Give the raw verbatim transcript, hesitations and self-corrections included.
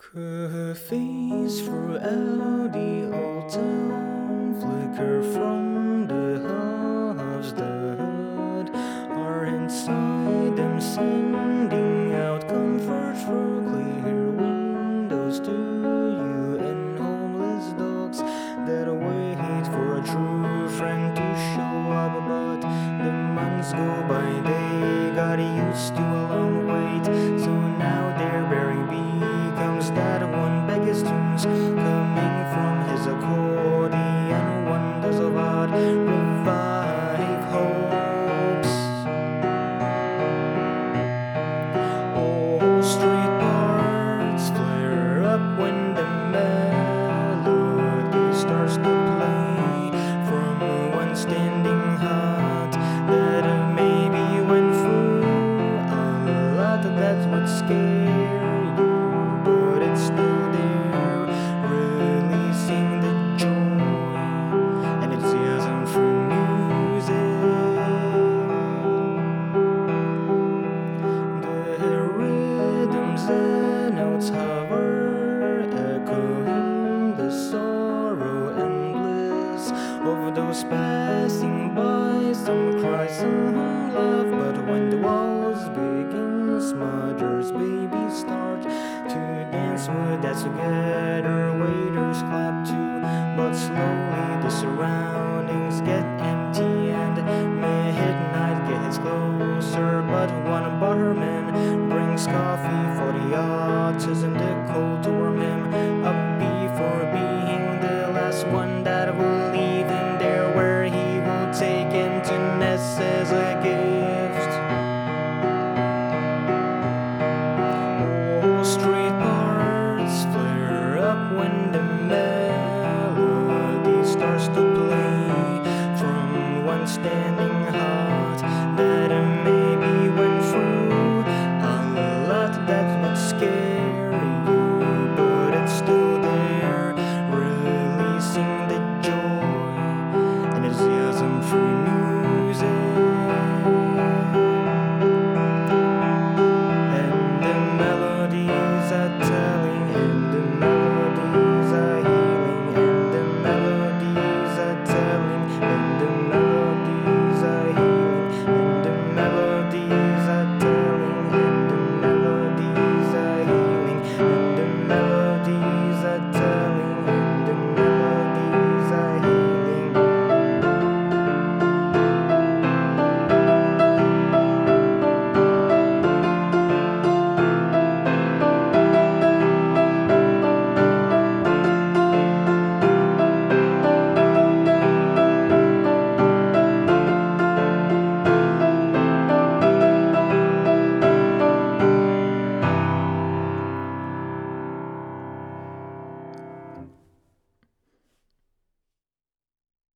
Cafes throughout the old town flicker from the halves the hood are inside them, sending out comfort through clear windows to you and homeless dogs that wait for a true friend to show up. But the months go by, they got used to a long wait, so now they're bearing becomes that one beggars tunes coming from his accordion wonders about revive hopes. All street parts flare up when the melody starts to play from one standing heart that maybe went through a lot. That's what scared you, but it's still there, releasing the joy and enthusiasm through music. The rhythms and notes hover, echoing the sorrow and bliss of those passing by. Some cry, some laugh, but when the walls begin, mothers, babies start to dance with us together. Waiters clap too, but slowly the surroundings get empty and midnight gets closer. But one barman brings coffee for the autism.